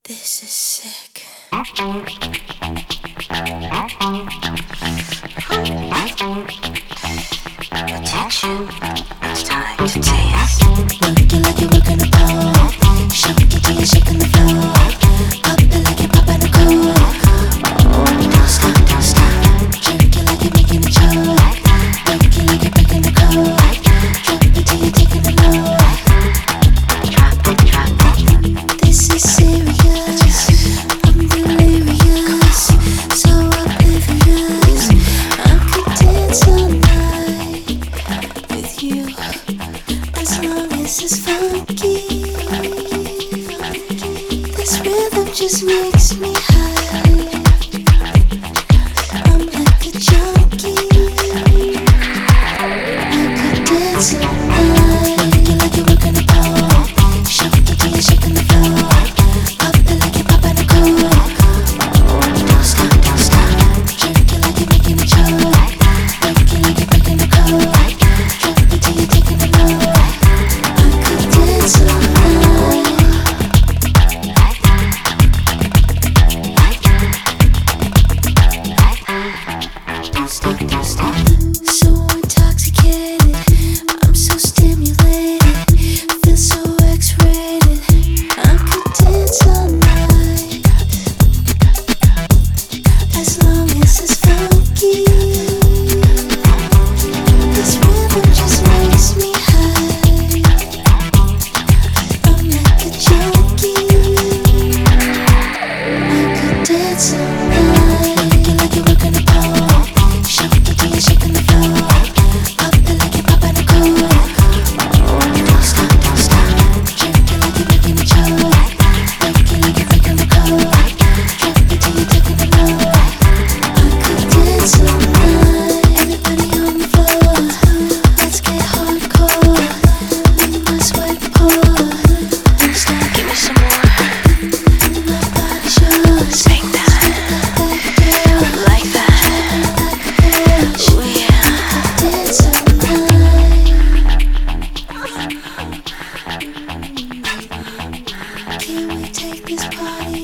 This is sick. Attention, it's time to dance. Work it like you're working a pole. Shake it till you're shaking the floor. Pop it like you're popping a coke. Oh, don't stop, don't stop. Jerk it like you're making a choke. Work it like you're breaking a code. Drop it till you're taking a load. Drop it, drop it. This is serious. I'm delirious, so oblivious. I could dance all night with you, as long as it's funky. This rhythm just makes me high. I'm like a junkie. I could dance all night. Work it like you're working a pole. Shake it till you're shaking the floor. Pop it like you're popping a coke. Oh, don't stop, don't stop. Jerk it like you're making a choke. Work it like you're breaking a code. Drop it till you're taking a load. I could dance all night. Don't stop, don't stop. So intoxicated, I'm so stimulated, feel so X-rated. I could dance all night, as long as it's funky. This rhythm just makes me high. I'm like a junkie. I could dance all night. Work it like you're working a pole. Shake it till you're shaking the floor. Pop it like you're popping a coke. Oh, don't stop, don't stop. Jerk it like you're making a choke. Work it like you're breaking the code. Drop it till you're taking a load. I could dance all night. Everybody on the floor, let's get hardcore. Make my sweat pour. Don't stop, give me some more. My body's yours. Take that. Like that. Ooh, yeah. Dance all night. Can we take this party